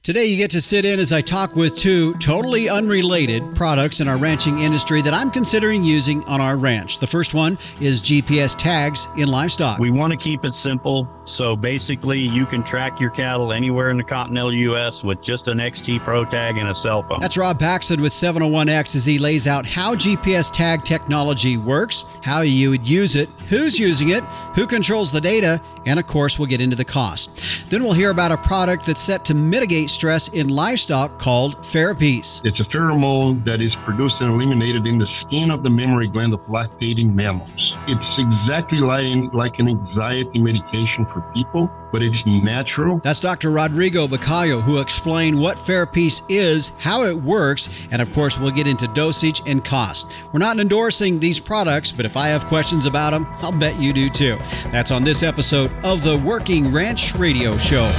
Today you get to sit in as I talk with two totally unrelated products in our ranching industry that I'm considering using on our ranch. The first one is GPS tags in livestock. We want to keep it simple, so basically you can track your cattle anywhere in the continental U.S. with just an XT Pro tag and a cell phone. That's Rob Paxson with 701X as he lays out how GPS tag technology works, how you would use it, who's using it, who controls the data, and of course we'll get into the cost. Then we'll hear about a product that's set to mitigate stress in livestock called Therapies. It's a pheromone that is produced and eliminated in the skin of the mammary gland of lactating mammals. It's exactly like an anxiety medication for people, but it's natural. That's Dr. Rodrigo Bacayo, who explained what Therapies is, how it works, and of course we'll get into dosage and cost. We're not endorsing these products, but if I have questions about them, I'll bet you do too. That's on this episode of the Working Ranch Radio Show.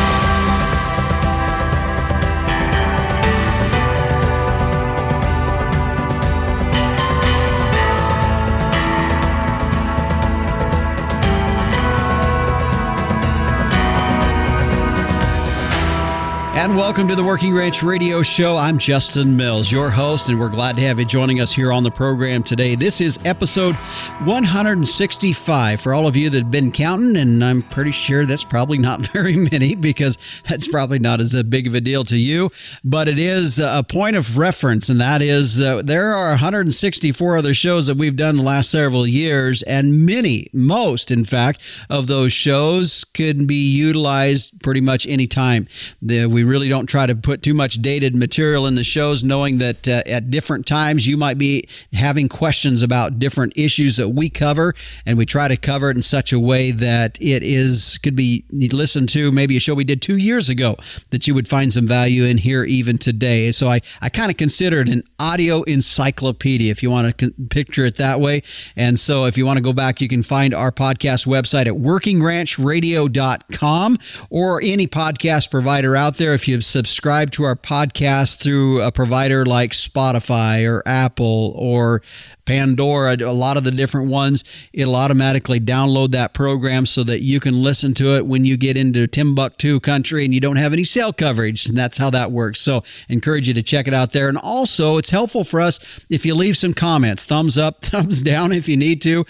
And welcome to the Working Ranch Radio Show. I'm Justin Mills, your host, and we're glad to have you joining us here on the program today. This is episode 165 for all of you that have been counting, and I'm pretty sure that's probably not very many because that's probably not as big of a deal to you, but it is a point of reference, and that is there are 164 other shows that we've done the last several years, and most, in fact, of those shows can be utilized pretty much any time. We really don't try to put too much dated material in the shows, knowing that at different times you might be having questions about different issues that we cover, and we try to cover it in such a way that could be listened to, maybe a show we did 2 years ago that you would find some value in here even today. So I kind of consider it an audio encyclopedia, if you want to picture it that way. And so if you want to go back, you can find our podcast website at workingranchradio.com or any podcast provider out there. If you've subscribed to our podcast through a provider like Spotify or Apple or Pandora, a lot of the different ones, it'll automatically download that program so that you can listen to it when you get into Timbuktu country and you don't have any cell coverage. And that's how that works. So encourage you to check it out there. And also, it's helpful for us if you leave some comments, thumbs up, thumbs down if you need to,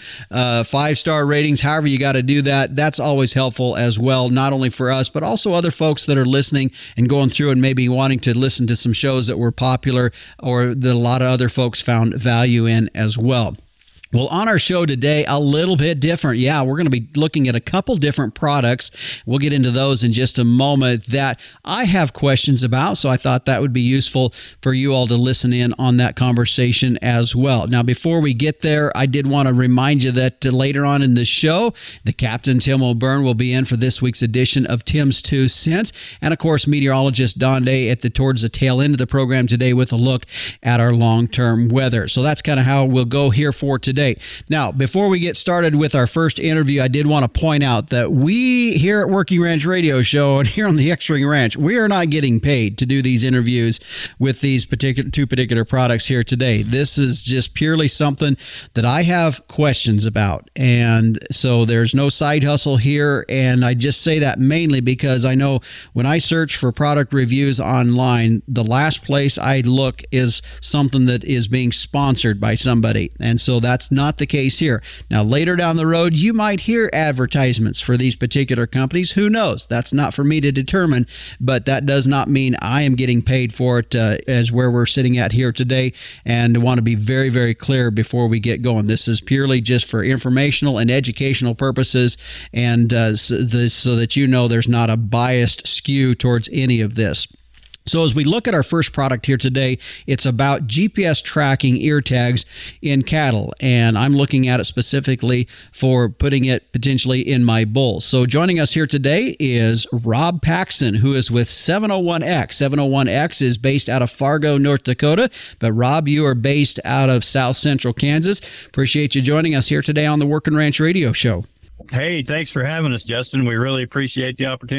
5-star ratings, however you got to do that. That's always helpful as well, not only for us, but also other folks that are listening and going through and maybe wanting to listen to some shows that were popular or that a lot of other folks found value in as well. Well, on our show today, a little bit different. Yeah, we're going to be looking at a couple different products. We'll get into those in just a moment that I have questions about, so I thought that would be useful for you all to listen in on that conversation as well. Now, before we get there, I did want to remind you that later on in the show, the Captain Tim O'Byrne will be in for this week's edition of Tim's 2 Cents, and of course, meteorologist Don Day towards the tail end of the program today with a look at our long-term weather. So that's kind of how we'll go here for today. Now, before we get started with our first interview, I did want to point out that we here at Working Ranch Radio Show and here on the X-Ring Ranch, we are not getting paid to do these interviews with these two particular products here today. This is just purely something that I have questions about. And so there's no side hustle here. And I just say that mainly because I know when I search for product reviews online, the last place I look is something that is being sponsored by somebody. And so that's not the case here. Now, later down the road, you might hear advertisements for these particular companies. Who knows? That's not for me to determine, but that does not mean I am getting paid for it as where we're sitting at here today. And I want to be very, very clear before we get going. This is purely just for informational and educational purposes, and so that you know there's not a biased skew towards any of this. So as we look at our first product here today, it's about GPS tracking ear tags in cattle, and I'm looking at it specifically for putting it potentially in my bulls. So joining us here today is Rob Paxson, who is with 701X. 701X is based out of Fargo, North Dakota, but Rob, you are based out of South Central Kansas. Appreciate you joining us here today on the Working Ranch Radio Show. Hey, thanks for having us, Justin. We really appreciate the opportunity.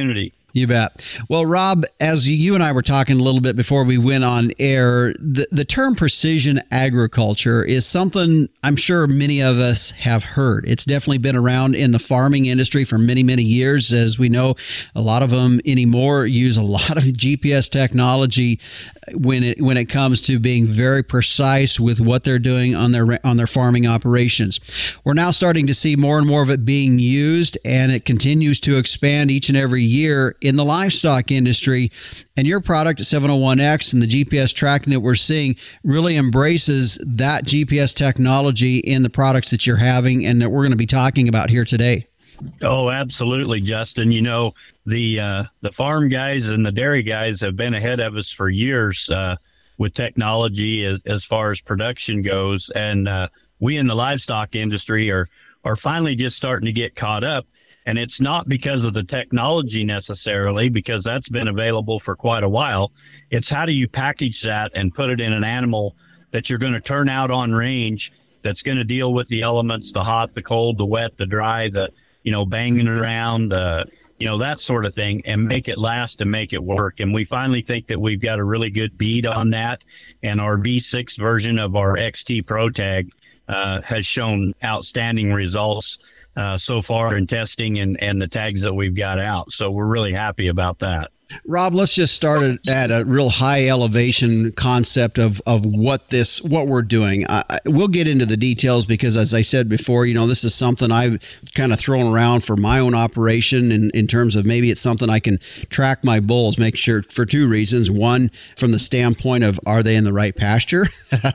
You bet. Well, Rob, as you and I were talking a little bit before we went on air, the term precision agriculture is something I'm sure many of us have heard. It's definitely been around in the farming industry for many, many years. As we know, a lot of them anymore use a lot of GPS technology when it comes to being very precise with what they're doing on their farming operations. We're now starting to see more and more of it being used, and it continues to expand each and every year in the livestock industry. And your product, 701X, and the GPS tracking that we're seeing really embraces that GPS technology in the products that you're having and that we're going to be talking about here today. Oh, absolutely, Justin. You know, the farm guys and the dairy guys have been ahead of us for years with technology as far as production goes. And we in the livestock industry are finally just starting to get caught up. And it's not because of the technology necessarily, because that's been available for quite a while. It's how do you package that and put it in an animal that you're going to turn out on range, that's going to deal with the elements, the hot, the cold, the wet, the dry, the banging around, that sort of thing, and make it last and make it work. And we finally think that we've got a really good bead on that. And our V6 version of our XT Pro Tag has shown outstanding results so far in testing and the tags that we've got out. So we're really happy about that. Rob, let's just start at a real high elevation concept of what we're doing. We'll get into the details because, as I said before, this is something I've kind of thrown around for my own operation in terms of maybe it's something I can track my bulls, make sure for two reasons. One, from the standpoint of are they in the right pasture?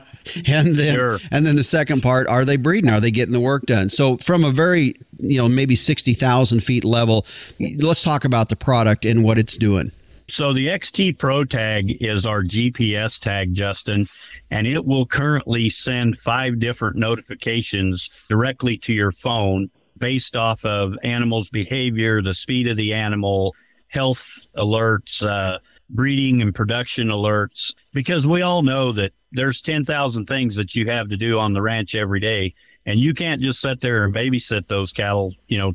And then the second part, are they breeding? Are they getting the work done? So from a very, maybe 60,000 feet level, let's talk about the product and what it's doing. So the XT Pro Tag is our GPS tag, Justin, and it will currently send 5 different notifications directly to your phone based off of animals' behavior, the speed of the animal, health alerts, breeding and production alerts, because we all know that there's 10,000 things that you have to do on the ranch every day. And you can't just sit there and babysit those cattle,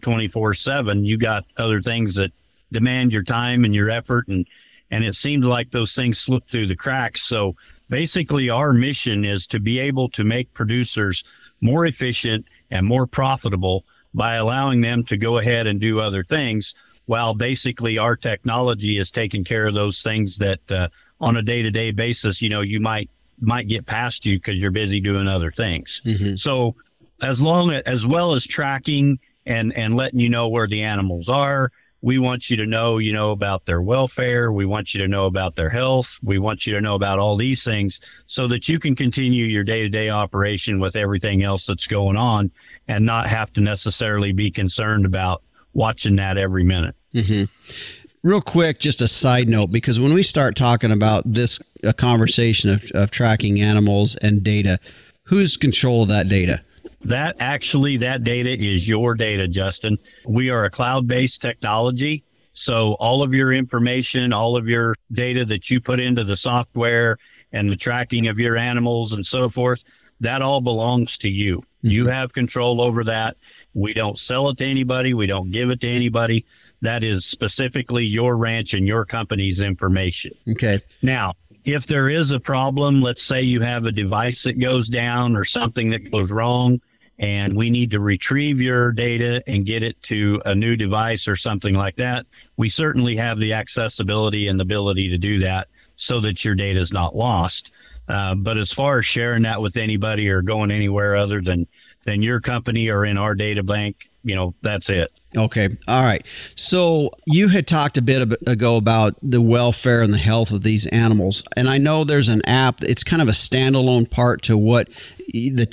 24/7. You got other things that demand your time and your effort. And it seems like those things slip through the cracks. So basically our mission is to be able to make producers more efficient and more profitable by allowing them to go ahead and do other things, while basically our technology is taking care of those things that on a day-to-day basis, you might get past you because you're busy doing other things. Mm-hmm. So as well as tracking and letting you know where the animals are, we want you to know, about their welfare. We want you to know about their health. We want you to know about all these things so that you can continue your day-to-day operation with everything else that's going on and not have to necessarily be concerned about watching that every minute. Mm-hmm. Real quick, just a side note, because when we start talking about a conversation of tracking animals and data, who's control of that data? That data is your data, Justin. We are a cloud-based technology. So all of your information, all of your data that you put into the software and the tracking of your animals and so forth, that all belongs to you. Mm-hmm. You have control over that. We don't sell it to anybody. We don't give it to anybody. That is specifically your ranch and your company's information. Okay. Now, if there is a problem, let's say you have a device that goes down or something that goes wrong, and we need to retrieve your data and get it to a new device or something like that, we certainly have the accessibility and the ability to do that so that your data is not lost. But as far as sharing that with anybody or going anywhere other than your company or in our data bank, that's it. Okay. All right. So you had talked a bit ago about the welfare and the health of these animals. And I know there's an app. It's kind of a standalone part to what the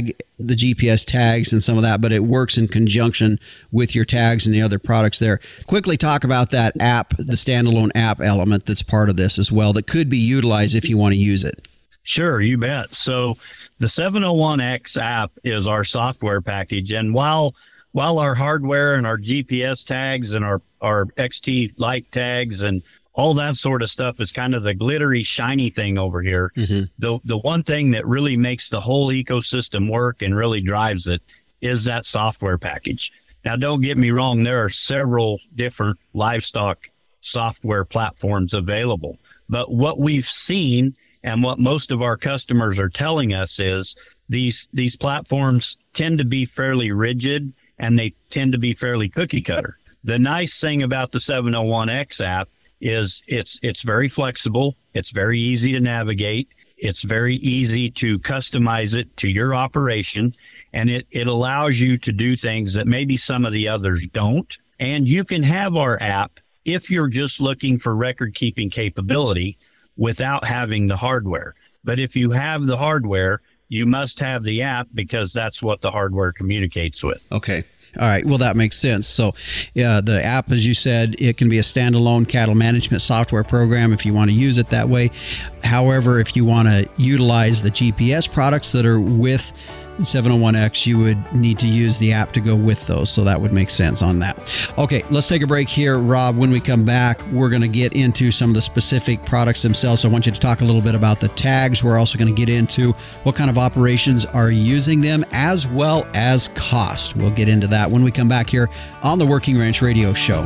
GPS tags and some of that, but it works in conjunction with your tags and the other products there. Quickly talk about that app, the standalone app element that's part of this as well, that could be utilized if you want to use it. Sure, you bet. So the 701X app is our software package. And while our hardware and our GPS tags and our XT Lite tags and all that sort of stuff is kind of the glittery, shiny thing over here, mm-hmm. the one thing that really makes the whole ecosystem work and really drives it is that software package. Now, don't get me wrong. There are several different livestock software platforms available. But what we've seen and what most of our customers are telling us is these platforms tend to be fairly rigid and they tend to be fairly cookie cutter. The nice thing about the 701X app is it's very flexible. It's very easy to navigate. It's very easy to customize it to your operation. And it allows you to do things that maybe some of the others don't. And you can have our app if you're just looking for record keeping capability without having the hardware. But if you have the hardware, you must have the app because that's what the hardware communicates with. Okay. All right. Well, that makes sense. So the app, as you said, it can be a standalone cattle management software program if you want to use it that way. However, if you want to utilize the GPS products that are with 701X, you would need to use the app to go with those. So that would make sense on that. Okay, let's take a break here, Rob. When we come back, we're going to get into some of the specific products themselves. So I want you to talk a little bit about the tags. We're also going to get into what kind of operations are using them, as well as cost. We'll get into that when we come back here on the Working Ranch Radio Show.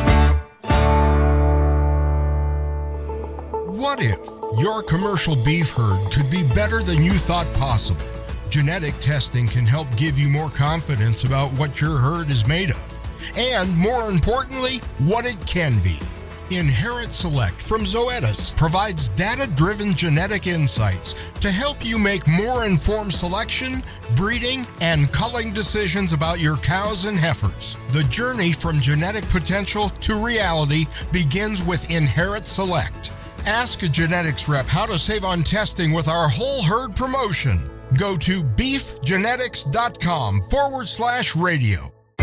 What if your commercial beef herd could be better than you thought possible? Genetic testing can help give you more confidence about what your herd is made of, and more importantly, what it can be. Inherit Select from Zoetis provides data-driven genetic insights to help you make more informed selection, breeding, and culling decisions about your cows and heifers. The journey from genetic potential to reality begins with Inherit Select. Ask a genetics rep how to save on testing with our whole herd promotion. Go to beefgenetics.com/radio.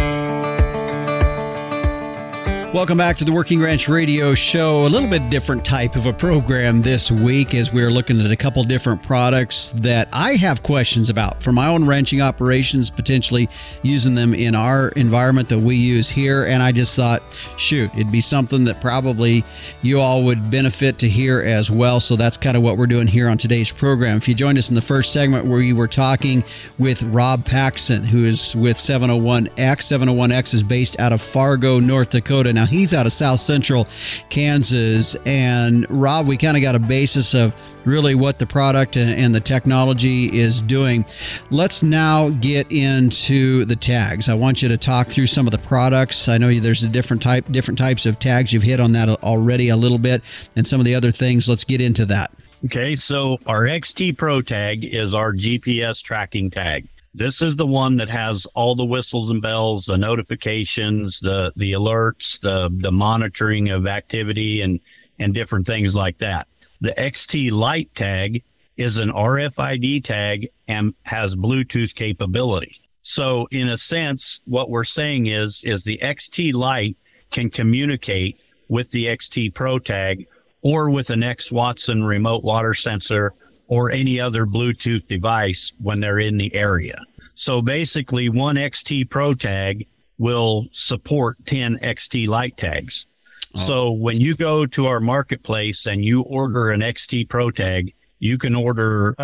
Welcome back to the Working Ranch Radio Show. A little bit different type of a program this week as we're looking at a couple different products that I have questions about for my own ranching operations, potentially using them in our environment that we use here. And I just thought, shoot, it'd be something that probably you all would benefit to hear as well. So that's kind of what we're doing here on today's program. If you joined us in the first segment where we were talking with Rob Paxson, who is with 701X. 701X is based out of Fargo, North Dakota. Now, he's out of South Central Kansas. And Rob, we kind of got a basis of really what the product and the technology is doing. Let's now get into the tags. I want you to talk through some of the products. I know there's different types of tags. You've hit on that already a little bit, and some of the other things. Let's get into that. Okay, so our XT Pro tag is our GPS tracking tag. This is the one that has all the whistles and bells, the notifications, the alerts, the monitoring of activity and different things like that. The XT Lite tag is an RFID tag and has Bluetooth capability. So in a sense, what we're saying is the XT Lite can communicate with the XT Pro tag or with an X Watson remote water sensor or any other Bluetooth device when they're in the area. So basically, one XT Pro tag will support 10 XT Lite tags. Oh. So when you go to our marketplace and you order an XT Pro tag, you can order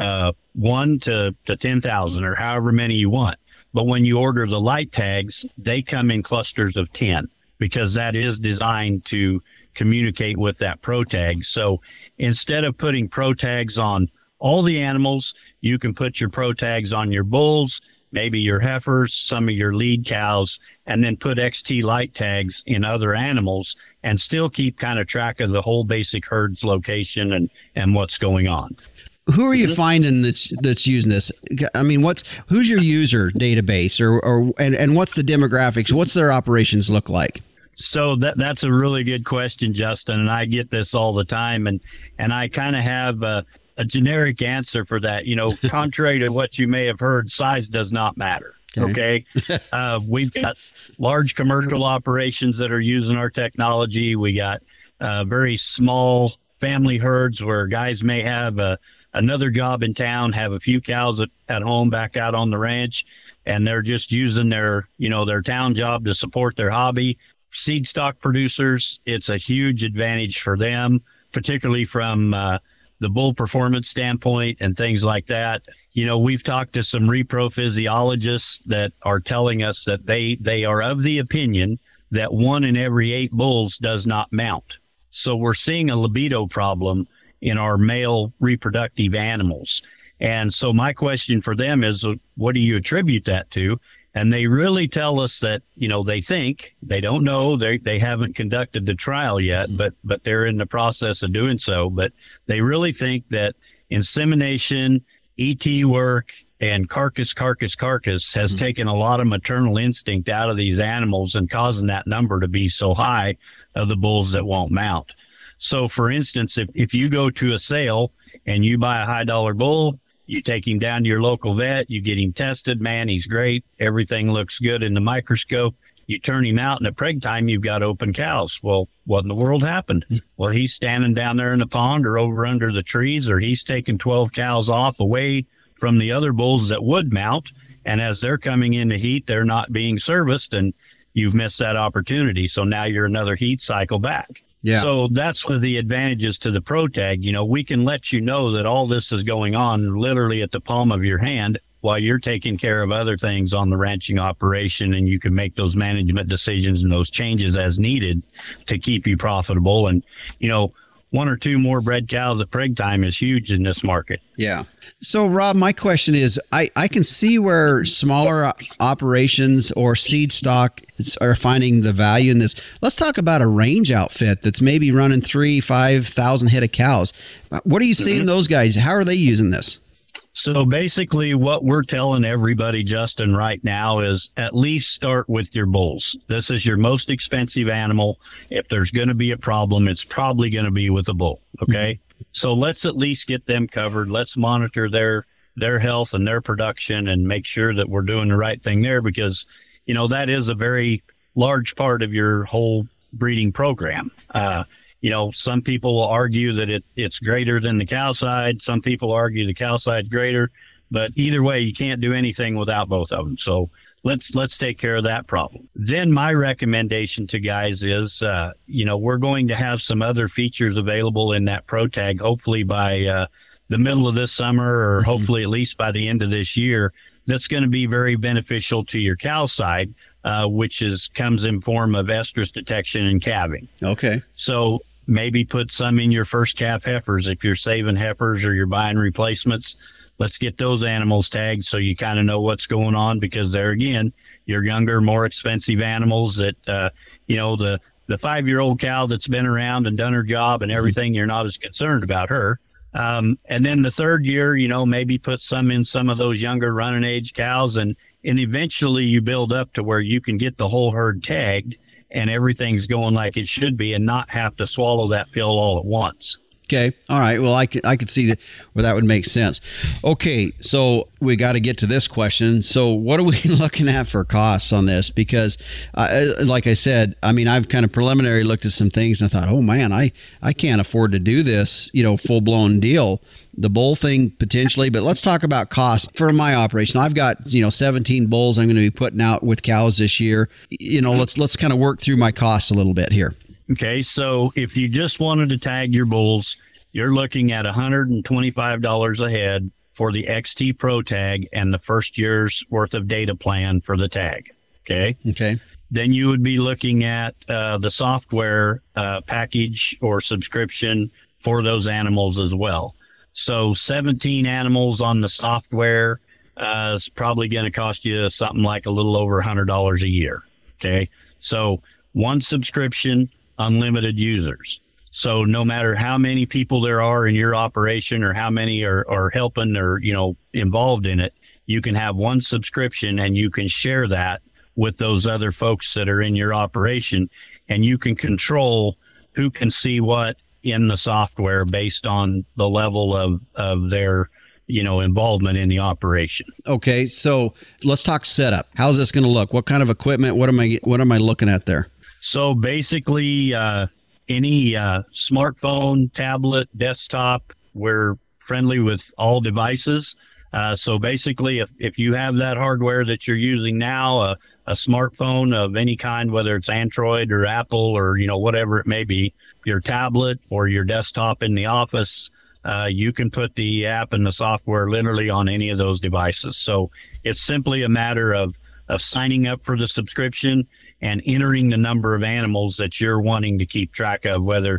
1 to 10,000 or however many you want. But when you order the Lite tags, they come in clusters of 10 because that is designed to communicate with that Pro tag. So instead of putting Pro tags on all the animals, you can put your Pro tags on your bulls, maybe your heifers, some of your lead cows, and then put XT Lite tags in other animals and still keep kind of track of the whole basic herd's location and what's going on. Who are you finding that's using this? I mean, who's your user database and what's the demographics? What's their operations look like? So that's a really good question, Justin, and I get this all the time, and I kind of have a generic answer for that. You know, contrary to what you may have heard, size does not matter. Okay. We've got large commercial operations that are using our technology. We got very small family herds where guys may have another job in town, have a few cows at home back out on the ranch, and they're just using their town job to support their hobby. Seed stock producers, it's a huge advantage for them, particularly from the bull performance standpoint and things like that. You know, we've talked to some repro physiologists that are telling us that they are of the opinion that 1 in every 8 bulls does not mount. So we're seeing a libido problem in our male reproductive animals. And so my question for them is, what do you attribute that to? And they really tell us that, they think, they don't know, they haven't conducted the trial yet, but they're in the process of doing so. But they really think that insemination, ET work, and carcass has taken a lot of maternal instinct out of these animals and causing that number to be so high of the bulls that won't mount. So for instance, if you go to a sale and you buy a high dollar bull, you take him down to your local vet, you get him tested, man, he's great. Everything looks good in the microscope. You turn him out and at preg time, you've got open cows. Well, what in the world happened? Well, he's standing down there in the pond or over under the trees, or he's taking 12 cows off away from the other bulls that would mount. And as they're coming into heat, they're not being serviced, and you've missed that opportunity. So now you're another heat cycle back. Yeah. So that's one of the advantages to the ProTag. We can let you know that all this is going on literally at the palm of your hand while you're taking care of other things on the ranching operation, and you can make those management decisions and those changes as needed to keep you profitable. And, one or two more bred cows at preg time is huge in this market. Yeah. So, Rob, my question is, I can see where smaller operations or seed stock are finding the value in this. Let's talk about a range outfit that's maybe running 3,000-5,000 head of cows. What are you seeing those guys? How are they using this? So basically what we're telling everybody, Justin, right now is at least start with your bulls. This is your most expensive animal. If there's going to be a problem, it's probably going to be with a bull. Okay. So let's at least get them covered. Let's monitor their health and their production and make sure that we're doing the right thing there, because, that is a very large part of your whole breeding program. Some people will argue that it's greater than the cow side. Some people argue the cow side's greater, but either way, you can't do anything without both of them. So let's take care of that problem. Then my recommendation to guys is, we're going to have some other features available in that ProTag, hopefully by the middle of this summer, or hopefully at least by the end of this year. That's going to be very beneficial to your cow side, which comes in form of estrus detection and calving. Okay. So maybe put some in your first calf heifers. If you're saving heifers or you're buying replacements, let's get those animals tagged so you kind of know what's going on, because they're, again, your younger, more expensive animals that, the 5-year-old cow that's been around and done her job and everything, you're not as concerned about her. And then the third year, maybe put some in some of those younger running age cows, and eventually you build up to where you can get the whole herd tagged and everything's going like it should be, and not have to swallow that pill all at once. Okay. All right. Well, I could see where that would make sense. Okay. So we got to get to this question. So what are we looking at for costs on this? Because like I said, I've kind of preliminary looked at some things and I thought, oh man, I can't afford to do this, full blown deal. The bull thing potentially, but let's talk about cost for my operation. I've got, 17 bulls I'm going to be putting out with cows this year. Let's kind of work through my costs a little bit here. Okay, so if you just wanted to tag your bulls, you're looking at $125 a head for the XT Pro Tag and the first year's worth of data plan for the tag. Okay. Then you would be looking at the software package or subscription for those animals as well. So 17 animals on the software is probably going to cost you something like a little over $100 a year. Okay, so one subscription, unlimited users. So no matter how many people there are in your operation or how many are helping or, involved in it, you can have one subscription and you can share that with those other folks that are in your operation, and you can control who can see what in the software based on the level of their, involvement in the operation. Okay. So let's talk setup. How's this going to look? What kind of equipment? What am I looking at there? So basically, any smartphone, tablet, desktop, we're friendly with all devices. So basically, if you have that hardware that you're using now, a smartphone of any kind, whether it's Android or Apple or, whatever it may be, your tablet or your desktop in the office, you can put the app and the software literally on any of those devices. So it's simply a matter of signing up for the subscription and entering the number of animals that you're wanting to keep track of, whether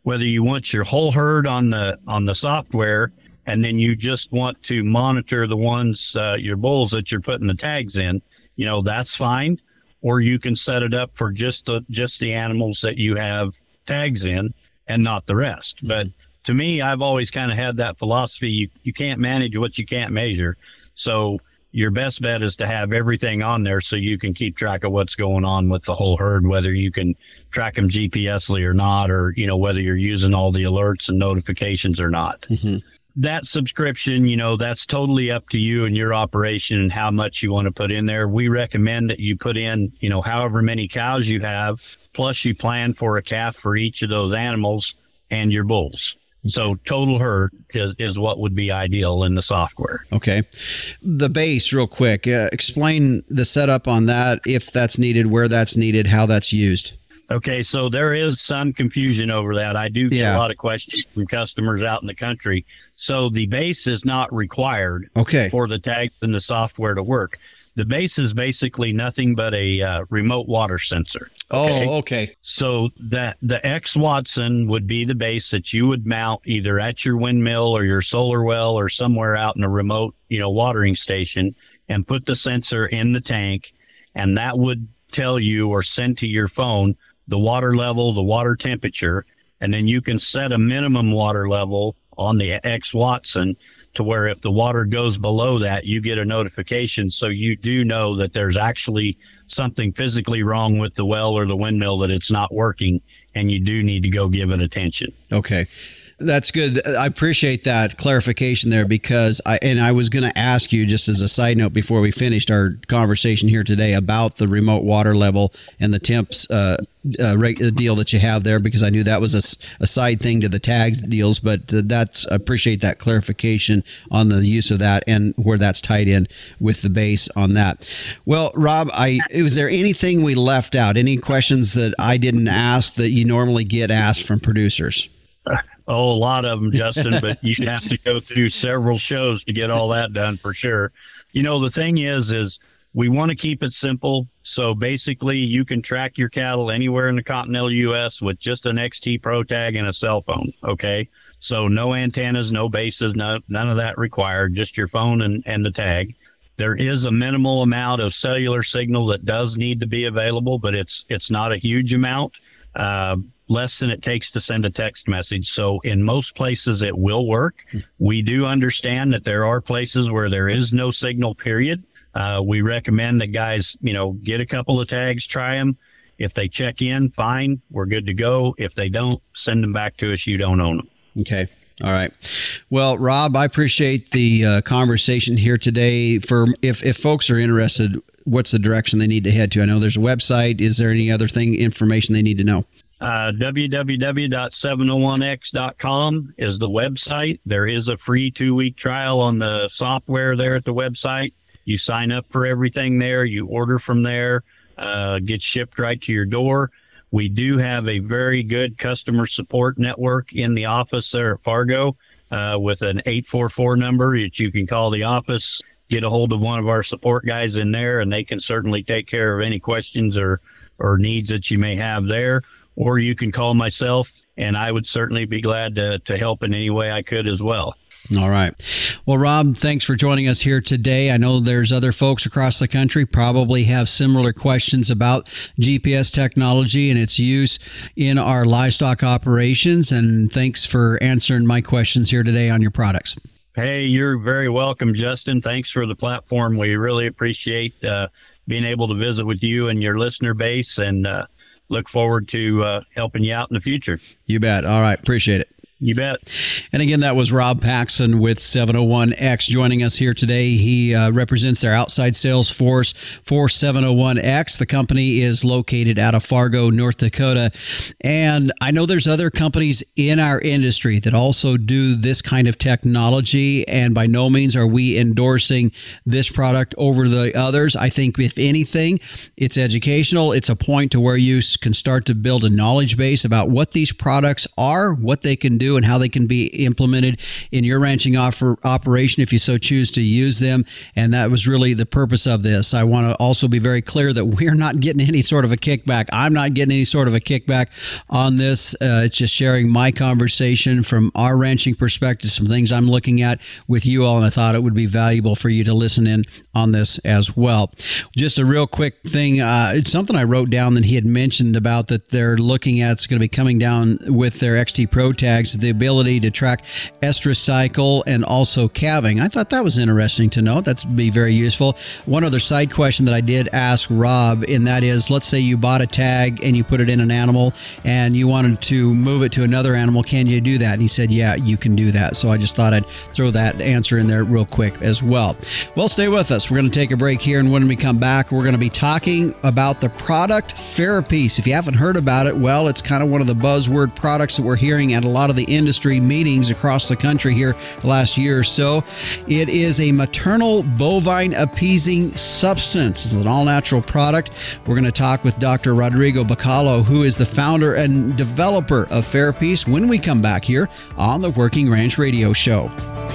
whether you want your whole herd on the software, and then you just want to monitor the ones, your bulls that you're putting the tags in, that's fine. Or you can set it up for just the animals that you have tags in and not the rest. But to me, I've always kind of had that philosophy. You can't manage what you can't measure. So your best bet is to have everything on there so you can keep track of what's going on with the whole herd, whether you can track them GPSly or not, or, whether you're using all the alerts and notifications or not. Mm-hmm. That subscription, that's totally up to you and your operation and how much you want to put in there. We recommend that you put in, however many cows you have, plus you plan for a calf for each of those animals and your bulls. So total herd is what would be ideal in the software. Okay. The base, real quick, explain the setup on that, if that's needed, where that's needed, how that's used. Okay, so there is some confusion over that. I do get a lot of questions from customers out in the country. So the base is not required for the tags and the software to work. The base is basically nothing but a remote water sensor. Okay? Oh, okay. So that the X Watson would be the base that you would mount either at your windmill or your solar well or somewhere out in a remote, watering station, and put the sensor in the tank, and that would tell you or send to your phone the water level, the water temperature, and then you can set a minimum water level on the X Watson to where if the water goes below that, you get a notification. So you do know that there's actually something physically wrong with the well or the windmill, that it's not working, and you do need to go give it attention. Okay. That's good. I appreciate that clarification there, because I was going to ask you, just as a side note before we finished our conversation here today, about the remote water level and the temps deal that you have there, because I knew that was a side thing to the tag deals, but I appreciate that clarification on the use of that and where that's tied in with the base on that. Well, Rob, was there anything we left out? Any questions that I didn't ask that you normally get asked from producers? Oh, a lot of them, Justin, but you have to go through several shows to get all that done for sure. The thing is we want to keep it simple. So basically you can track your cattle anywhere in the continental U.S. with just an XT Pro tag and a cell phone. Okay. So no antennas, no bases, none of that required, just your phone and the tag. There is a minimal amount of cellular signal that does need to be available, but it's not a huge amount. Less than it takes to send a text message. So in most places it will work. We do understand that there are places where there is no signal, period. We recommend that guys, get a couple of tags, try them. If they check in, fine, we're good to go. If they don't, send them back to us. You don't own them. Okay. All right. Well, Rob, I appreciate the conversation here today. For if folks are interested, what's the direction they need to head to? I know there's a website. Is there any other information they need to know? www.701x.com is the website. There is a free 2-week trial on the software there at the website. You sign up for everything there. You order from there, gets shipped right to your door. We do have a very good customer support network in the office there at Fargo, with an 844 number that you can call the office, get a hold of one of our support guys in there, and they can certainly take care of any questions or needs that you may have there. Or you can call myself, and I would certainly be glad to help in any way I could as well. All right. Well, Rob, thanks for joining us here today. I know there's other folks across the country probably have similar questions about GPS technology and its use in our livestock operations. And thanks for answering my questions here today on your products. Hey, you're very welcome, Justin. Thanks for the platform. We really appreciate being able to visit with you and your listener base, and look forward to helping you out in the future. You bet. All right. Appreciate it. You bet. And again, that was Rob Paxson with 701X joining us here today. He represents their outside sales force for 701X. The company is located out of Fargo, North Dakota. And I know there's other companies in our industry that also do this kind of technology. And by no means are we endorsing this product over the others. I think if anything, it's educational. It's a point to where you can start to build a knowledge base about what these products are, what they can do, do and how they can be implemented in your ranching operation if you so choose to use them. And that was really the purpose of this. I want to also be very clear that we're not getting any sort of a kickback. I'm not getting any sort of a kickback on this. It's just sharing my conversation from our ranching perspective, some things I'm looking at with you all, and I thought it would be valuable for you to listen in on this as well. Just a real quick thing. It's something I wrote down that he had mentioned about that they're looking at. It's going to be coming down with their XT Pro tags, the ability to track estrus cycle and also calving. I thought that was interesting to know. That's be very useful. One other side question that I did ask Rob, and that is, let's say you bought a tag and you put it in an animal and you wanted to move it to another animal. Can you do that? And he said, yeah, you can do that. So I just thought I'd throw that answer in there real quick as well. Well, stay with us. We're going to take a break here, and when we come back, we're going to be talking about the product Ferapeace. If you haven't heard about it, well, it's kind of one of the buzzword products that we're hearing at a lot of the industry meetings across the country here the last year or so. It is a maternal bovine appeasing substance. It's an all-natural product. We're going to talk with Dr. Rodrigo Bacallo, who is the founder and developer of Ferapeace, when we come back here on the Working Ranch Radio Show.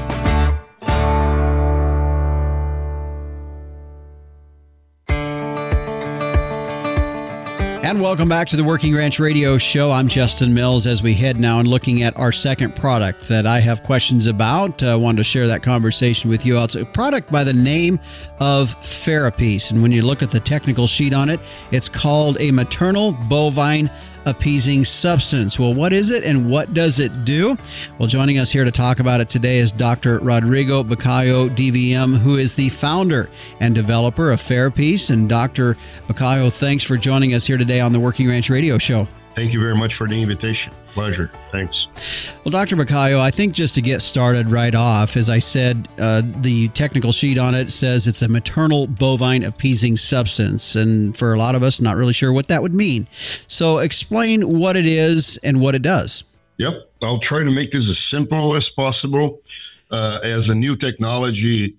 And welcome back to the Working Ranch Radio Show. I'm Justin Mills, as we head now and looking at our second product that I have questions about. I wanted to share that conversation with you. It's a product by the name of Ferapeace. And when you look at the technical sheet on it, it's called a maternal bovine appeasing substance. Well, what is it and what does it do? Well, joining us here to talk about it today is Dr. Rodrigo Bacallo, DVM, who is the founder and developer of Ferapeace. And Dr. Bacallo, thanks for joining us here today on the Working Ranch Radio Show. Thank you very much for the invitation. Pleasure. Thanks. Well, Dr. Bacallo, I think just to get started right off, as I said, the technical sheet on it says it's a maternal bovine appeasing substance. And for a lot of us, not really sure what that would mean. So explain what it is and what it does. Yep. I'll try to make this as simple as possible. As a new technology,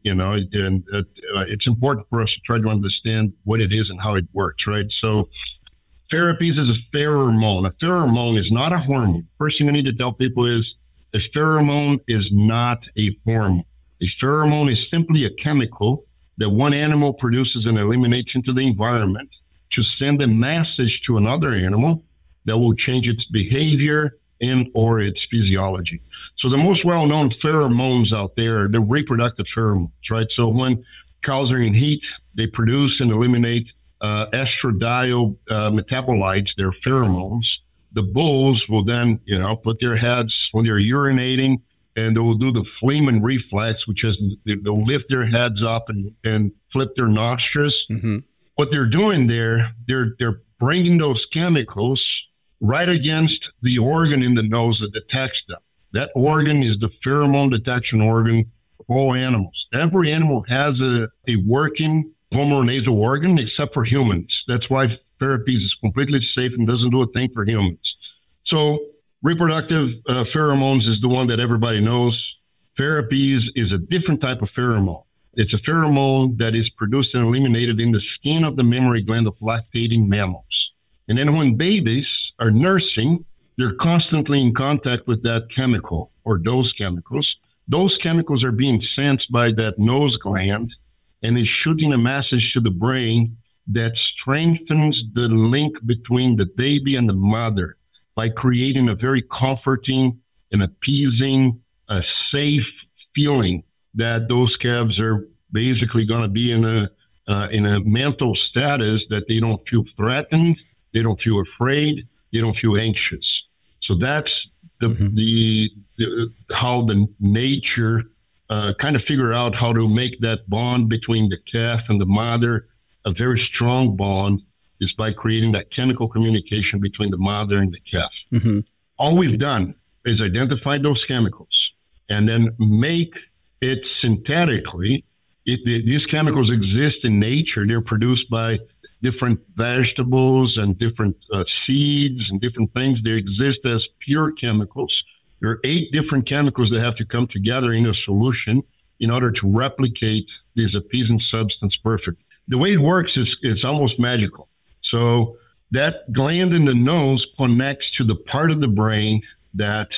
it's important for us to try to understand what it is and how it works, right? So Ferapeace is a pheromone. A pheromone is not a hormone. First thing I need to tell people is a pheromone is not a hormone. A pheromone is simply a chemical that one animal produces and eliminates into the environment to send a message to another animal that will change its behavior and or its physiology. So the most well-known pheromones out there are the reproductive pheromones, right? So when cows are in heat, they produce and eliminate estradiol metabolites, their pheromones. The bulls will then, put their heads when they're urinating, and they will do the Fleeman reflex, which is they'll lift their heads up and flip their nostrils. Mm-hmm. What they're doing there, they're bringing those chemicals right against the organ in the nose that detects them. That organ is the pheromone detection organ of all animals. Every animal has a working pulmonasal organ except for humans. That's why Ferapeace is completely safe and doesn't do a thing for humans. So reproductive pheromones is the one that everybody knows. Ferapeace is a different type of pheromone. It's a pheromone that is produced and eliminated in the skin of the mammary gland of lactating mammals. And then when babies are nursing, they're constantly in contact with that chemical or those chemicals. Those chemicals are being sensed by that nose gland and is shooting a message to the brain that strengthens the link between the baby and the mother by creating a very comforting and appeasing, safe feeling that those calves are basically going to be in a mental status that they don't feel threatened, they don't feel afraid, they don't feel anxious. So that's the how the nature kind of figure out how to make that bond between the calf and the mother a very strong bond is by creating that chemical communication between the mother and the calf. Mm-hmm. All we've done is identify those chemicals and then make it synthetically. These chemicals exist in nature. They're produced by different vegetables and different seeds and different things. They exist as pure chemicals. There are 8 different chemicals that have to come together in a solution in order to replicate this appeasing substance perfectly. The way it works is it's almost magical. So that gland in the nose connects to the part of the brain that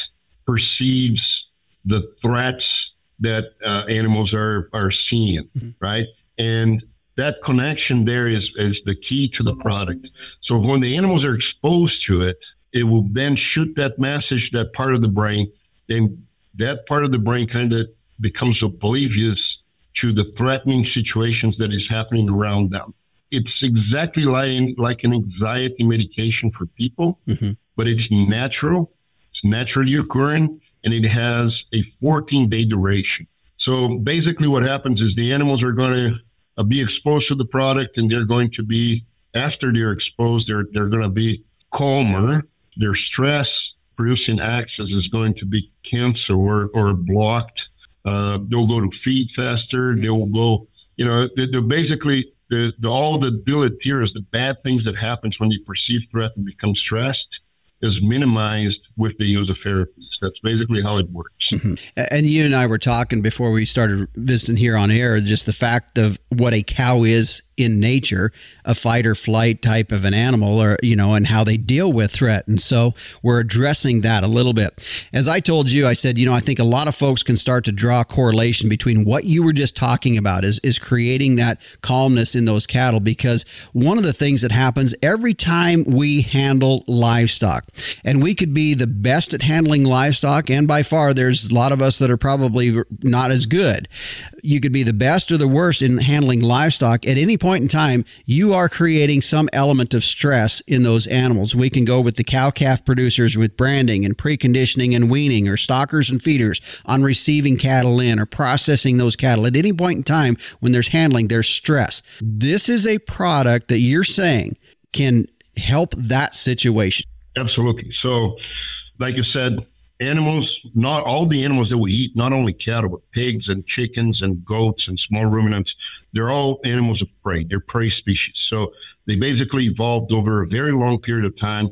perceives the threats that animals are seeing, right? And that connection there is the key to the product. So when the animals are exposed to it, it will then shoot that message, that part of the brain, and that part of the brain kind of becomes oblivious to the threatening situations that is happening around them. It's exactly like an anxiety medication for people, but it's natural, it's naturally occurring, and it has a 14-day duration. So basically what happens is the animals are going to be exposed to the product, and they're going to be, after they're exposed, they're going to be calmer. Their stress producing axis is going to be canceled or blocked. They'll go to feed faster. They will go, they're basically all the deleterious, the bad things that happens when you perceive threat and become stressed is minimized with the use of therapies. That's basically how it works. And you and I were talking before we started visiting here on air, just the fact of what a cow is in nature, a fight or flight type of an animal, or, and how they deal with threat. And so we're addressing that a little bit. As I told you, I said, I think a lot of folks can start to draw a correlation between what you were just talking about is creating that calmness in those cattle, because one of the things that happens every time we handle livestock, and we could be the best at handling livestock, and by far there's a lot of us that are probably not as good. You could be the best or the worst in handling livestock. At any point in time, you are creating some element of stress in those animals. We can go with the cow-calf producers with branding and preconditioning and weaning, or stockers and feeders on receiving cattle in or processing those cattle. At any point in time when there's handling, there's stress. This is a product that you're saying can help that situation. Absolutely. So, like you said, animals, not all the animals that we eat, not only cattle, but pigs and chickens and goats and small ruminants, they're all animals of prey. They're prey species. So they basically evolved over a very long period of time,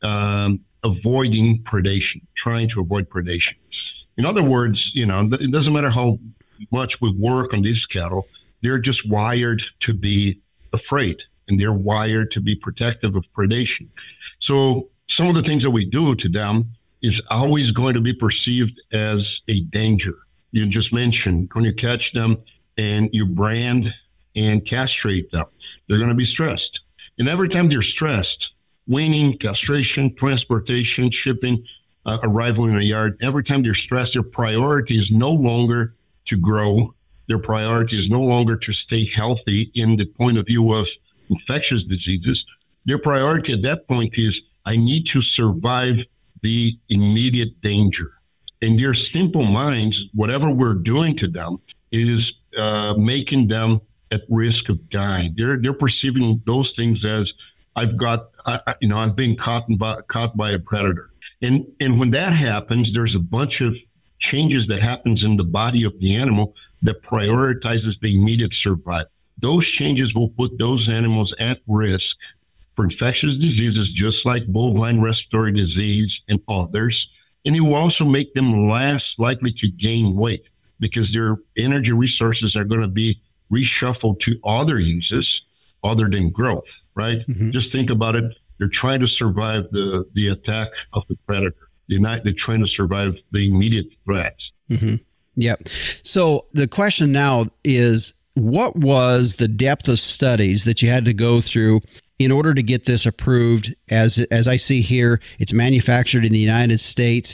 avoiding predation, trying to avoid predation. In other words, it doesn't matter how much we work on these cattle, they're just wired to be afraid, and they're wired to be protective of predation. So some of the things that we do to them is always going to be perceived as a danger. You just mentioned when you catch them and you brand and castrate them, they're going to be stressed. And every time they're stressed, weaning, castration, transportation, shipping, arrival in a yard, every time they're stressed, their priority is no longer to grow. Their priority is no longer to stay healthy in the point of view of infectious diseases. Their priority at that point is, I need to survive the immediate danger. In their simple minds, whatever we're doing to them is making them at risk of dying. They're perceiving those things as I've been caught by a predator. And when that happens, there's a bunch of changes that happens in the body of the animal that prioritizes the immediate survival. Those changes will put those animals at risk for infectious diseases, just like bovine respiratory disease and others. And it will also make them less likely to gain weight because their energy resources are going to be reshuffled to other uses other than growth, right? Just think about it. They're trying to survive the attack of the predator. They're trying to survive the immediate threats. Yep. So the question now is, what was the depth of studies that you had to go through in order to get this approved? As I see here, it's manufactured in the United States.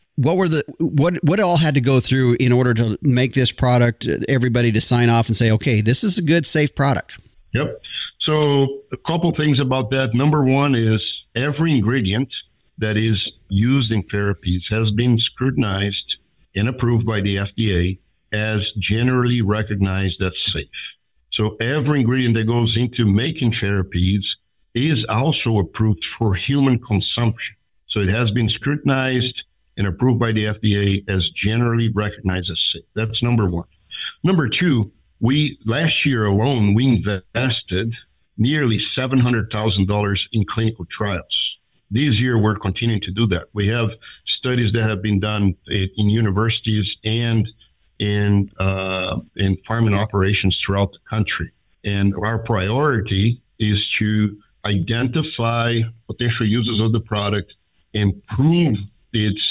What all had to go through in order to make this product, everybody to sign off and say, okay, this is a good, safe product? Yep. So a couple things about that. Number one is every ingredient that is used in therapies has been scrutinized and approved by the FDA as generally recognized as safe. So every ingredient that goes into making therapies is also approved for human consumption. So it has been scrutinized and approved by the FDA as generally recognized as safe. That's number one. Number two, last year alone, we invested nearly $700,000 in clinical trials. This year, we're continuing to do that. We have studies that have been done in universities and in farming operations throughout the country. And our priority is to identify potential users of the product and prove its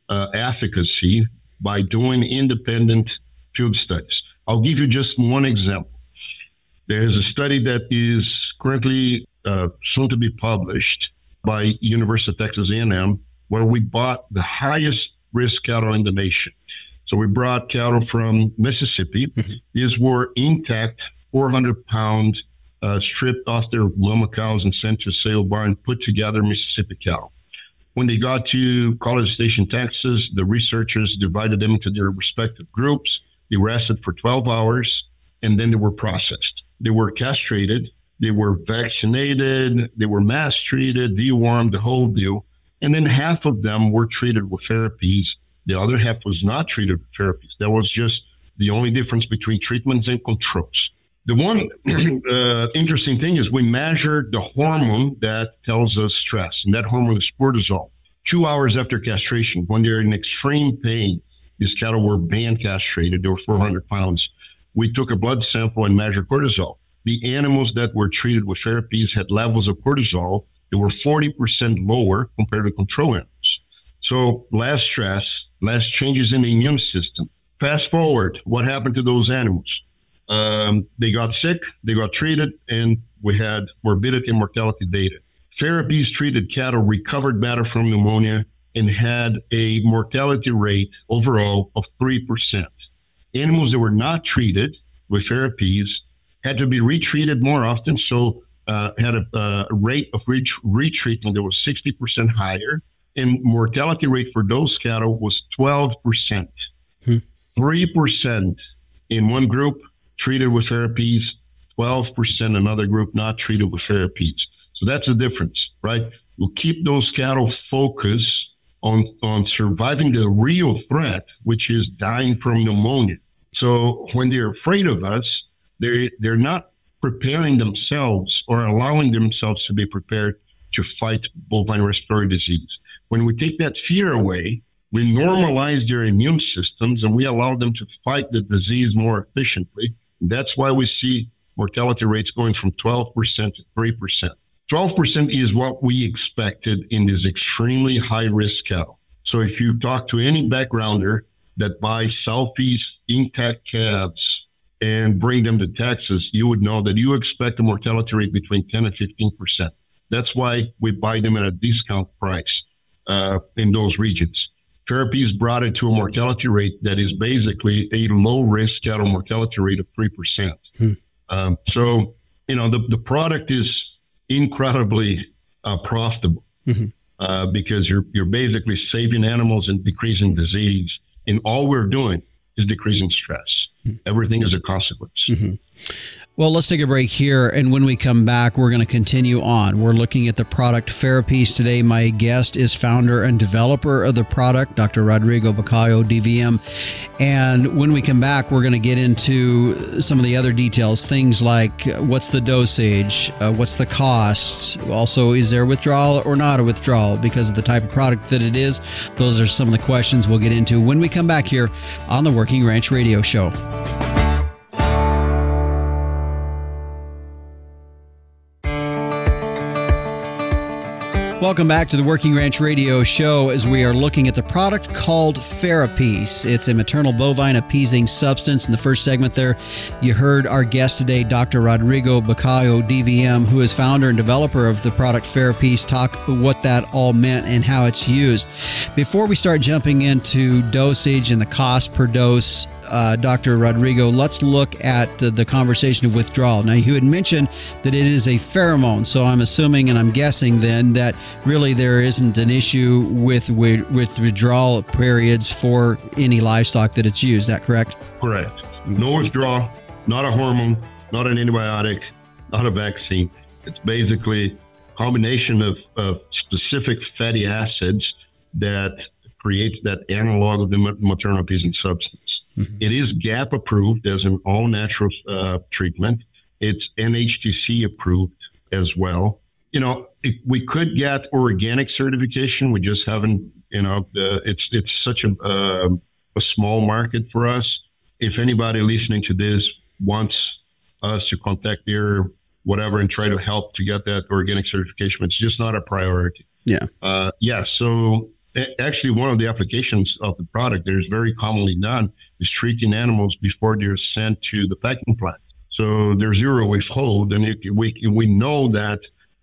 efficacy by doing independent field studies. I'll give you just one example. There's a study that is currently soon to be published by University of Texas A&M, where we bought the highest risk cattle in the nation. So we brought cattle from Mississippi. These were intact, 400-pound, stripped off their Loma cows and sent to a sale barn, put together Mississippi cattle. When they got to College Station, Texas, the researchers divided them into their respective groups. They rested for 12 hours, and then they were processed. They were castrated, they were vaccinated, they were mass treated, dewormed, the whole deal. And then half of them were treated with therapies. The other half was not treated with therapies. That was just the only difference between treatments and controls. The one interesting thing is we measured the hormone that tells us stress, and that hormone is cortisol. 2 hours after castration, when they're in extreme pain, these cattle were band castrated. They were 400 pounds. We took a blood sample and measured cortisol. The animals that were treated with therapies had levels of cortisol that were 40% lower compared to control animals. So less stress, less changes in the immune system. Fast forward, what happened to those animals? They got sick, they got treated, and we had morbidity and mortality data. Therapies treated cattle recovered better from pneumonia and had a mortality rate overall of 3%. Animals that were not treated with therapies had to be retreated more often, so had a rate of retreatment that was 60% higher, and mortality rate for those cattle was 12%. 3% in one group treated with therapies, 12% another group not treated with therapies. So that's the difference, right? We'll keep those cattle focused on surviving the real threat, which is dying from pneumonia. So when they're afraid of us, they're not preparing themselves or allowing themselves to be prepared to fight bovine respiratory disease. When we take that fear away, we normalize their immune systems and we allow them to fight the disease more efficiently. That's why we see mortality rates going from 12% to 3%. 12% is what we expected in this extremely high-risk cattle. So if you talk to any backgrounder that buys Southeast intact calves and bring them to Texas, you would know that you expect a mortality rate between 10 and 15%. That's why we buy them at a discount price in those regions. Therapies brought it to a mortality rate that is basically a low-risk cattle mortality rate of 3%. So, the product is incredibly profitable because you're basically saving animals and decreasing disease. And all we're doing is decreasing stress. Everything is a consequence. Well, let's take a break here, and when we come back, we're going to continue on. We're looking at the product Ferapease today. My guest is founder and developer of the product, Dr. Rodrigo Bacayo, DVM. And when we come back, we're going to get into some of the other details, things like what's the dosage, what's the cost, also is there withdrawal or not a withdrawal because of the type of product that it is. Those are some of the questions we'll get into when we come back here on the Working Ranch Radio Show. Welcome back to the Working Ranch Radio Show as we are looking at the product called Ferapease. It's a maternal bovine appeasing substance. In the first segment there, you heard our guest today, Dr. Rodrigo Bacayo, DVM, who is founder and developer of the product Ferapease, talk what that all meant and how it's used. Before we start jumping into dosage and the cost per dose, Dr. Rodrigo, let's look at the conversation of withdrawal. Now, you had mentioned that it is a pheromone, so I'm assuming and I'm guessing then that really there isn't an issue with withdrawal periods for any livestock that it's used. Is that correct? Correct. No withdrawal, not a hormone, not an antibiotic, not a vaccine. It's basically a combination of specific fatty acids that create that analog of the maternal appeasing substance. It is GAP approved as an all-natural treatment. It's NHTC approved as well. We could get organic certification. We just haven't, it's such a small market for us. If anybody listening to this wants us to contact their whatever and try to help to get that organic certification, it's just not a priority. Yeah. So actually one of the applications of the product that is very commonly done is treating animals before they're sent to the packing plant. So they're 0 weeks old, and we know that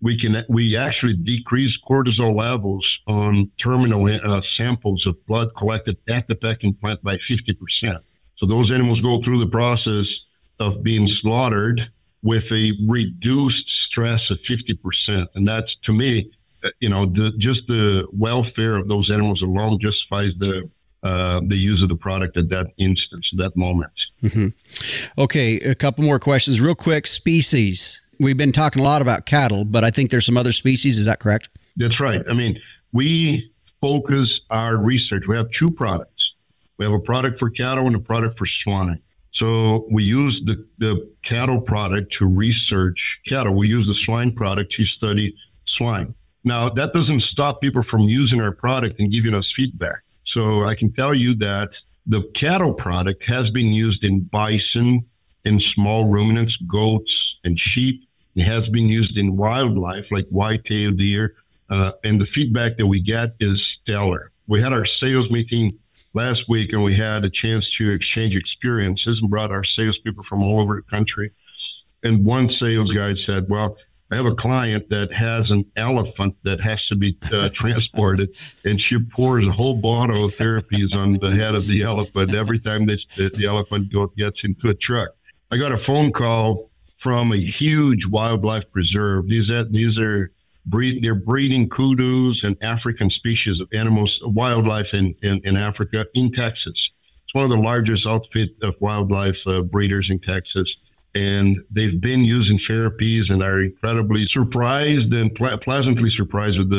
we actually decrease cortisol levels on terminal samples of blood collected at the packing plant by 50%. So those animals go through the process of being slaughtered with a reduced stress of 50. And that's, to me, just the welfare of those animals alone justifies the use of the product at that instance, that moment. Mm-hmm. Okay, a couple more questions. Real quick, species. We've been talking a lot about cattle, but I think there's some other species. Is that correct? That's right. I mean, we focus our research. We have 2 products. We have a product for cattle and a product for swine. So we use the cattle product to research cattle. We use the swine product to study swine. Now, that doesn't stop people from using our product and giving us feedback. So I can tell you that the cattle product has been used in bison, in small ruminants, goats, and sheep. It has been used in wildlife like white-tailed deer. And the feedback that we get is stellar. We had our sales meeting last week, and we had a chance to exchange experiences and brought our salespeople from all over the country. And one sales guy said, well, I have a client that has an elephant that has to be transported, and she pours a whole bottle of therapies on the head of the elephant every time that the elephant gets into a truck. I got a phone call from a huge wildlife preserve. They're breeding kudus and African species of animals, wildlife in Africa, in Texas. It's one of the largest outfit of wildlife breeders in Texas. And they've been using therapies and are incredibly surprised and pleasantly surprised with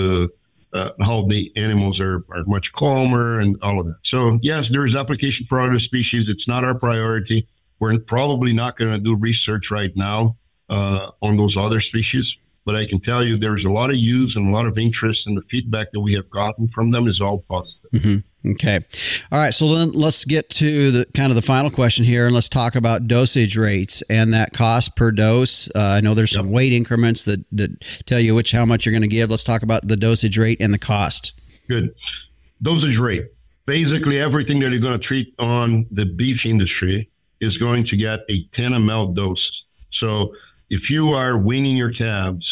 how the animals are much calmer and all of that. So yes, there is application for other species. It's not our priority. We're probably not going to do research right now on those other species. But I can tell you there's a lot of use and a lot of interest, and the feedback that we have gotten from them is all positive. Mm-hmm. Okay. All right. So then let's get to the final question here, and let's talk about dosage rates and that cost per dose. I know there's some weight increments that tell you how much you're going to give. Let's talk about the dosage rate and the cost. Good. Dosage rate. Basically, everything that you're going to treat on the beef industry is going to get a 10 ml dose. So if you are weaning your calves,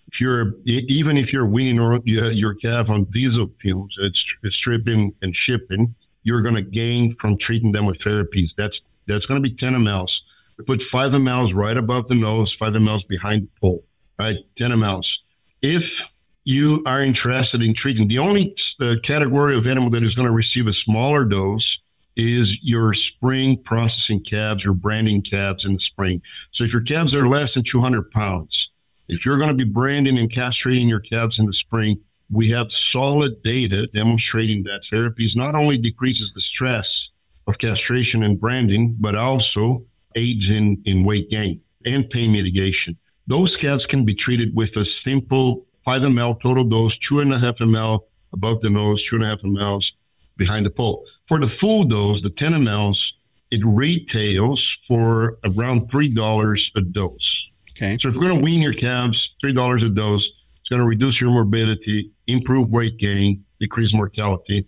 even if you're weaning your calf on diesel fumes, it's stripping and shipping, you're going to gain from treating them with therapies. That's going to be 10 mLs. We put 5 mLs right above the nose, 5 mLs behind the pole, right? 10 mLs. If you are interested in treating, the only category of animal that is going to receive a smaller dose is your spring processing calves, your branding calves in the spring. So if your calves are less than 200 pounds, if you're going to be branding and castrating your calves in the spring, we have solid data demonstrating that therapies not only decreases the stress of castration and branding, but also aids in weight gain and pain mitigation. Those calves can be treated with a simple 5 ml total dose, 2.5 ml above the nose, 2.5 mLs behind the pole. For the full dose, the 10 mLs, it retails for around $3 a dose. Okay. So if you're going to wean your calves, $3 a dose, it's going to reduce your morbidity, improve weight gain, decrease mortality,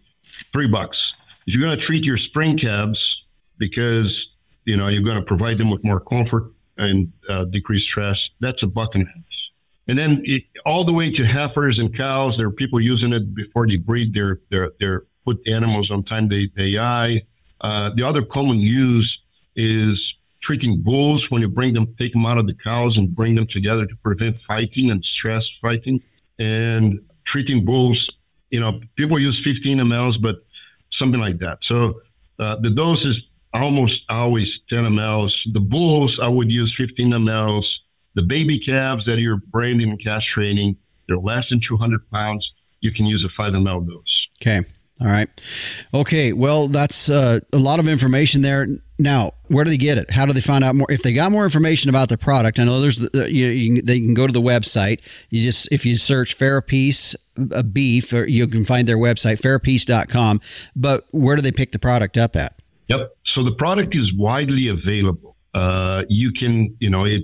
$3. If you're going to treat your spring calves because, you're going to provide them with more comfort and decrease stress, that's $1.50. And then all the way to heifers and cows, there are people using it before they breed their put animals on time they die. The other common use is treating bulls when you take them out of the cows and bring them together to prevent fighting and stress fighting. And treating bulls, people use 15 mLs, but something like that. So the dose is almost always 10 mLs. The bulls, I would use 15 mLs. The baby calves that you're branding and castrating, they're less than 200 pounds. You can use a 5 ml dose. Okay. All right. Okay. Well, that's a lot of information there. Now, where do they get it? How do they find out more? If they got more information about the product, I know there's they can go to the website. If you search Ferapeace beef, or you can find their website, ferapeace.com. But where do they pick the product up at? Yep. So the product is widely available. You can,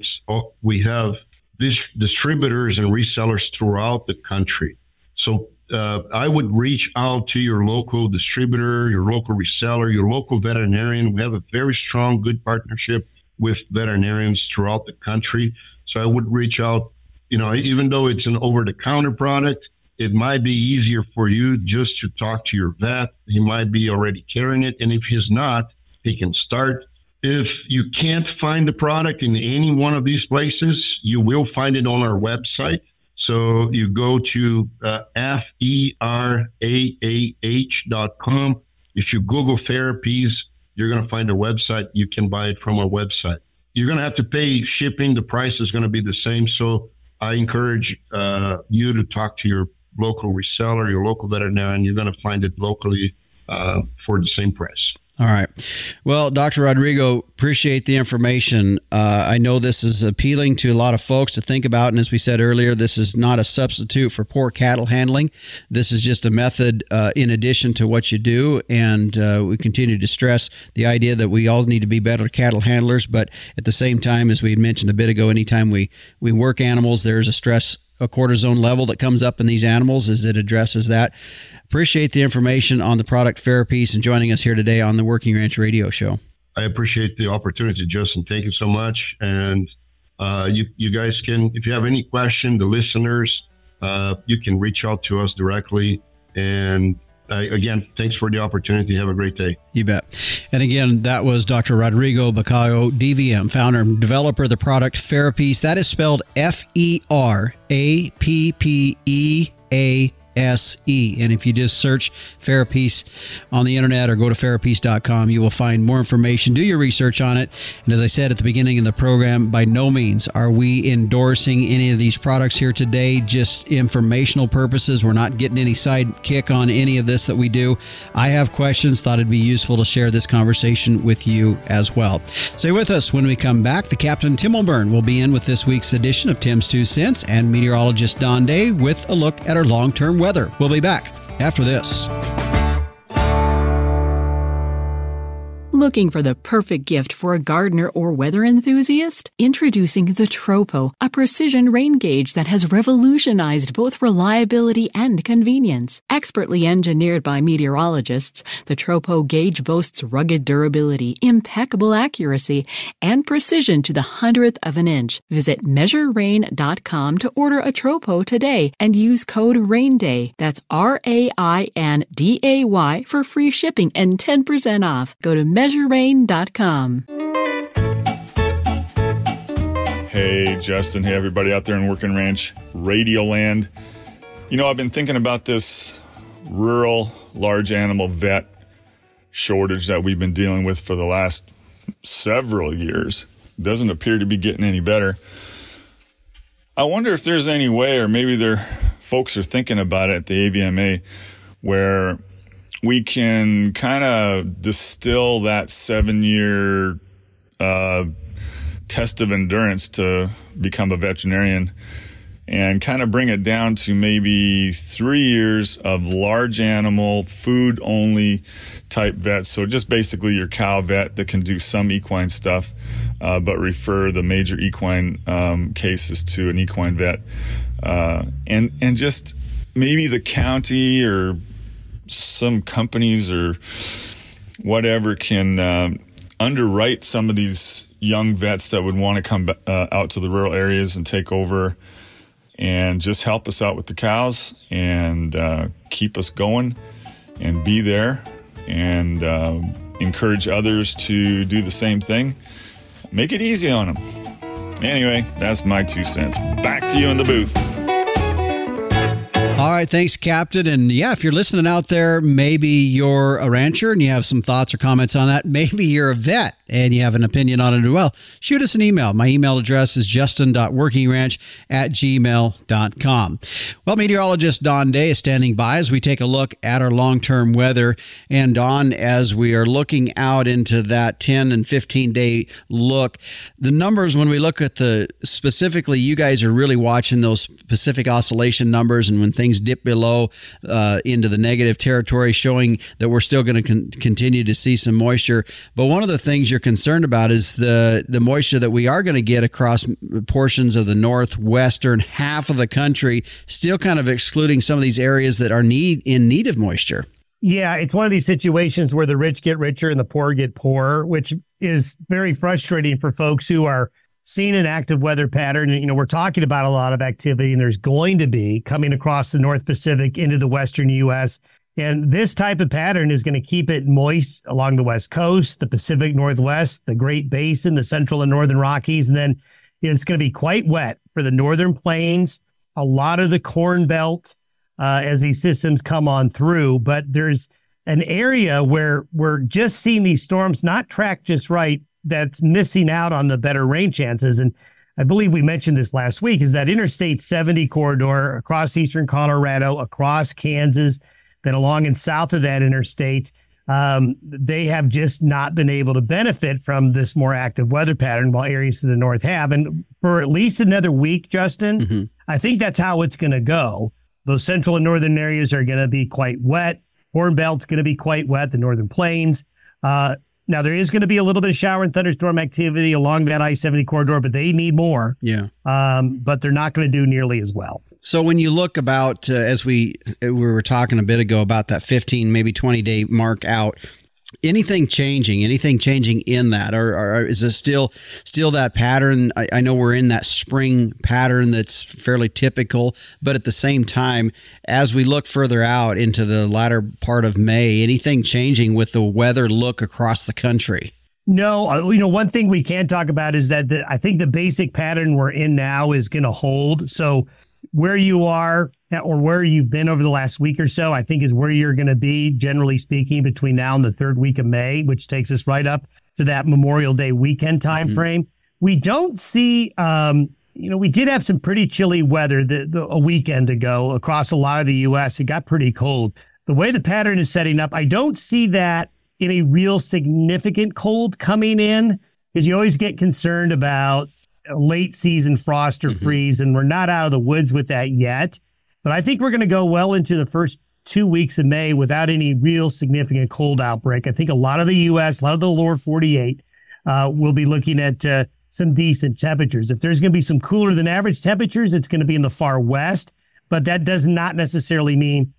we have distributors and resellers throughout the country. So I would reach out to your local distributor, your local reseller, your local veterinarian. We have a very strong, good partnership with veterinarians throughout the country. So I would reach out, even though it's an over-the-counter product, it might be easier for you just to talk to your vet. He might be already carrying it. And if he's not, he can start. If you can't find the product in any one of these places, you will find it on our website. So you go to FERAAH.com. If you Google therapies, you're going to find a website. You can buy it from our website. You're going to have to pay shipping. The price is going to be the same. So I encourage you to talk to your local reseller, your local veterinarian. You're going to find it locally for the same price. All right. Well, Dr. Rodrigo, appreciate the information. I know this is appealing to a lot of folks to think about. And as we said earlier, this is not a substitute for poor cattle handling. This is just a method in addition to what you do. And we continue to stress the idea that we all need to be better cattle handlers. But at the same time, as we had mentioned a bit ago, anytime we work animals, there's a cortisone level that comes up in these animals as it addresses that. Appreciate the information on the product Therapies and joining us here today on the Working Ranch Radio Show. I appreciate the opportunity, Justin. Thank you so much. And you guys can, if you have any question, the listeners, you can reach out to us directly. And again, thanks for the opportunity. Have a great day. You bet. And again, that was Dr. Rodrigo Bacayo, DVM, founder and developer of the product Therapies. That is spelled FERAPPEASE. And if you just search Therapies on the internet or go to therapies.com, you will find more information. Do your research on it. And as I said at the beginning of the program, by no means are we endorsing any of these products here today, just informational purposes. We're not getting any side kick on any of this that we do. I have questions, thought it'd be useful to share this conversation with you as well. Stay with us. When we come back, the Captain Tim O'Byrne will be in with this week's edition of Tim's 2 Cents and meteorologist Don Day with a look at our long-term weather. We'll be back after this. Looking for the perfect gift for a gardener or weather enthusiast? Introducing the Tropo, a precision rain gauge that has revolutionized both reliability and convenience. Expertly engineered by meteorologists, the Tropo gauge boasts rugged durability, impeccable accuracy, and precision to the 100th of an inch. Visit measurerain.com to order a Tropo today and use code RAINDAY. That's RAINDAY for free shipping and 10% off. Go to measurerain.com. Hey, Justin. Hey, everybody out there in Working Ranch Radio Land. I've been thinking about this rural large animal vet shortage that we've been dealing with for the last several years. It doesn't appear to be getting any better. I wonder if there's any way, or maybe folks are thinking about it at the AVMA, where we can kind of distill that 7-year test of endurance to become a veterinarian and kind of bring it down to maybe 3 years of large animal, food only type vets. So just basically your cow vet that can do some equine stuff, but refer the major equine cases to an equine vet. And just maybe the county or some companies or whatever can underwrite some of these young vets that would want to come out to the rural areas and take over and just help us out with the cows and keep us going and be there and encourage others to do the same thing. Make it easy on them. Anyway, that's my 2 cents. Back to you in the booth. All right, thanks, Captain. And yeah, if you're listening out there, maybe you're a rancher and you have some thoughts or comments on that. Maybe you're a vet and you have an opinion on it as well. Shoot us an email. My email address is justin.workingranch@gmail.com. Well, meteorologist Don Day is standing by as we take a look at our long-term weather. And Don, as we are looking out into that 10 and 15-day look, the numbers, when we look at specifically, you guys are really watching those Pacific oscillation numbers, and when things dip below into the negative territory, showing that we're still going to continue to see some moisture. But one of the things you're concerned about is the moisture that we are going to get across portions of the northwestern half of the country, still kind of excluding some of these areas that are in need of moisture. Yeah, it's one of these situations where the rich get richer and the poor get poorer, which is very frustrating for folks who are seeing an active weather pattern. You know, we're talking about a lot of activity, and there's going to be coming across the North Pacific into the western U.S., and this type of pattern is going to keep it moist along the West Coast, the Pacific Northwest, the Great Basin, the Central and Northern Rockies. And then it's going to be quite wet for the Northern Plains, a lot of the Corn Belt as these systems come on through. But there's an area where we're just seeing these storms not track just right that's missing out on the better rain chances. And I believe we mentioned this last week, is that Interstate 70 corridor across eastern Colorado, across Kansas, then along and south of that interstate, they have just not been able to benefit from this more active weather pattern, while areas to the north have. And for at least another week, Justin, I think that's how it's going to go. Those central and northern areas are going to be quite wet. Corn Belt's going to be quite wet, the Northern Plains. Now, there is going to be a little bit of shower and thunderstorm activity along that I-70 corridor, but they need more. Yeah. But they're not going to do nearly as well. So when you look about, as we were talking a bit ago about that 15, maybe 20-day mark out, anything changing in that? Or is it still that pattern? I know we're in that spring pattern that's fairly typical, but at the same time, as we look further out into the latter part of May, anything changing with the weather look across the country? No, one thing we can talk about is that I think the basic pattern we're in now is going to hold. So where you are or where you've been over the last week or so, I think is where you're going to be, generally speaking, between now and the third week of May, which takes us right up to that Memorial Day weekend time frame. We don't see, we did have some pretty chilly weather a weekend ago across a lot of the U.S. It got pretty cold. The way the pattern is setting up, I don't see that in a real significant cold coming in, because you always get concerned about late season frost or freeze, and we're not out of the woods with that yet. But I think we're going to go well into the first 2 weeks of May without any real significant cold outbreak. I think a lot of the U.S., a lot of the lower 48 will be looking at some decent temperatures. If there's going to be some cooler than average temperatures, it's going to be in the far west, but that does not necessarily mean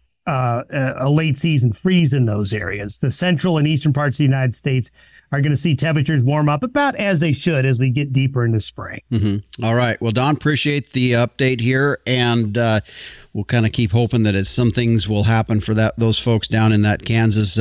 a late season freeze in those areas. The central and eastern parts of the United States are going to see temperatures warm up about as they should as we get deeper into spring. All right. Well, Don, appreciate the update here, and we'll kind of keep hoping that some things will happen for those folks down in that Kansas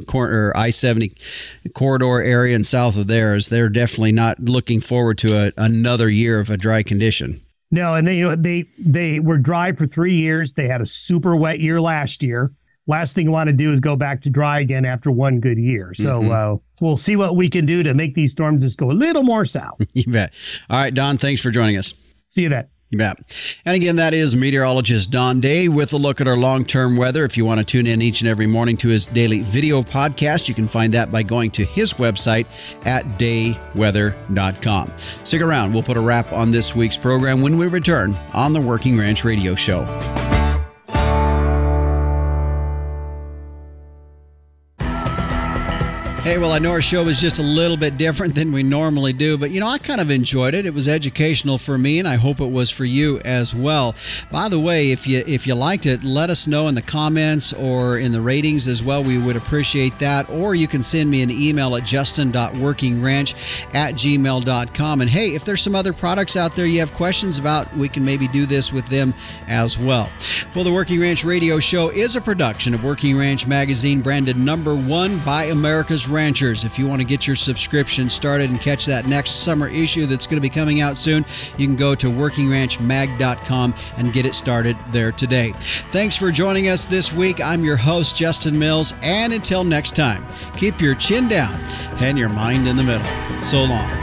I-70 corridor area and south of there, as they're definitely not looking forward to another year of a dry condition. No, and they were dry for 3 years. They had a super wet year last year. Last thing you want to do is go back to dry again after one good year. So we'll see what we can do to make these storms just go a little more south. You bet. All right, Don, thanks for joining us. See you then. You bet. And again, that is meteorologist Don Day with a look at our long-term weather. If you want to tune in each and every morning to his daily video podcast, you can find that by going to his website at dayweather.com. Stick around. We'll put a wrap on this week's program when we return on the Working Ranch Radio Show. Hey, well, I know our show is just a little bit different than we normally do, but, I kind of enjoyed it. It was educational for me, and I hope it was for you as well. By the way, if you liked it, let us know in the comments or in the ratings as well. We would appreciate that. Or you can send me an email at justin.workingranch@gmail.com. And, hey, if there's some other products out there you have questions about, we can maybe do this with them as well. Well, the Working Ranch Radio Show is a production of Working Ranch Magazine, branded #1 by America's Ranchers. If you want to get your subscription started and catch that next summer issue that's going to be coming out soon, you can go to workingranchmag.com and get it started there today. Thanks for joining us this week. I'm your host, Justin Mills, and until next time, keep your chin down and your mind in the middle. So long.